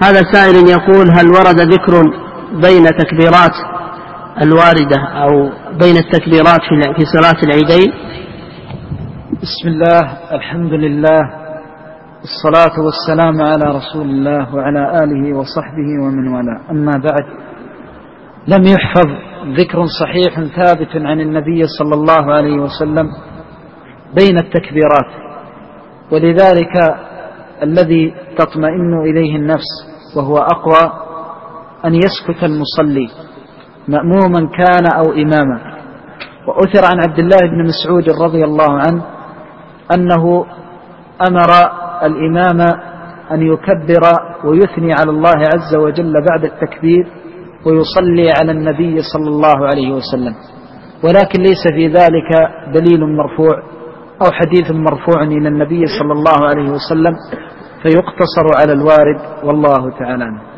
هذا سائل يقول: هل ورد ذكر بين تكبيرات الواردة أو بين التكبيرات في صلاة العيدين؟ بسم الله، الحمد لله، الصلاة والسلام على رسول الله وعلى آله وصحبه ومن والاه. أما بعد، لم يحفظ ذكر صحيح ثابت عن النبي صلى الله عليه وسلم بين التكبيرات، ولذلك الذي تطمئن إليه النفس وهو أقوى أن يسكت المصلي مأموما كان أو إماما. وأثر عن عبد الله بن مسعود رضي الله عنه أنه أمر الإمام أن يكبر ويثني على الله عز وجل بعد التكبير ويصلي على النبي صلى الله عليه وسلم، ولكن ليس في ذلك دليل مرفوع أو حديث مرفوع إلى النبي صلى الله عليه وسلم، فيقتصر على الوارد، والله تعالى عنه.